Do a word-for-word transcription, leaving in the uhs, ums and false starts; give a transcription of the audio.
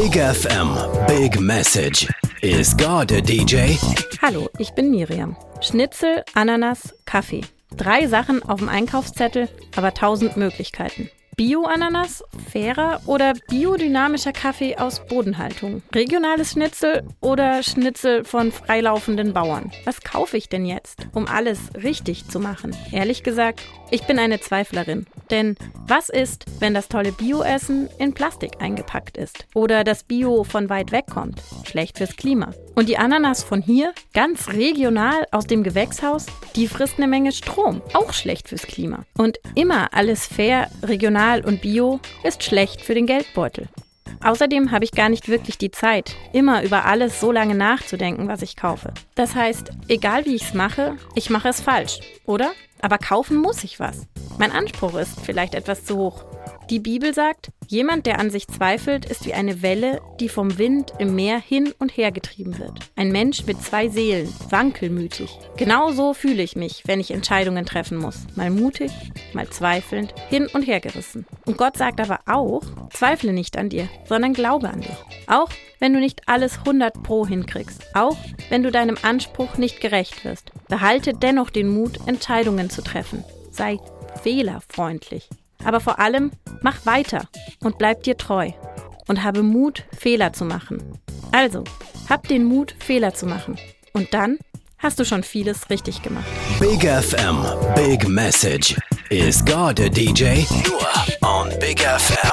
Big F M, Big Message. Is God a D J? Hallo, ich bin Miriam. Schnitzel, Ananas, Kaffee. Drei Sachen auf dem Einkaufszettel, aber tausend Möglichkeiten. Bio-Ananas, fairer oder biodynamischer Kaffee aus Bodenhaltung? Regionales Schnitzel oder Schnitzel von freilaufenden Bauern? Was kaufe ich denn jetzt, um alles richtig zu machen? Ehrlich gesagt, ich bin eine Zweiflerin. Denn was ist, wenn das tolle Bio-Essen in Plastik eingepackt ist? Oder das Bio von weit weg kommt? Schlecht fürs Klima. Und die Ananas von hier, ganz regional aus dem Gewächshaus, die frisst eine Menge Strom. Auch schlecht fürs Klima. Und immer alles fair, regional und bio ist schlecht für den Geldbeutel. Außerdem habe ich gar nicht wirklich die Zeit, immer über alles so lange nachzudenken, was ich kaufe. Das heißt, egal wie ich es mache, ich mache es falsch, oder? Aber kaufen muss ich was. Mein Anspruch ist vielleicht etwas zu hoch. Die Bibel sagt, jemand, der an sich zweifelt, ist wie eine Welle, die vom Wind im Meer hin und her getrieben wird. Ein Mensch mit zwei Seelen, wankelmütig. Genau so fühle ich mich, wenn ich Entscheidungen treffen muss. Mal mutig, mal zweifelnd, hin und her gerissen. Und Gott sagt aber auch, zweifle nicht an dir, sondern glaube an dich. Auch wenn du nicht alles hundert pro hinkriegst. Auch wenn du deinem Anspruch nicht gerecht wirst. Behalte dennoch den Mut, Entscheidungen zu treffen. Sei fehlerfreundlich. Aber vor allem, mach weiter und bleib dir treu. Und habe Mut, Fehler zu machen. Also, hab den Mut, Fehler zu machen. Und dann hast du schon vieles richtig gemacht. Big F M, Big Message. Is God a D J? Nur on Big F M.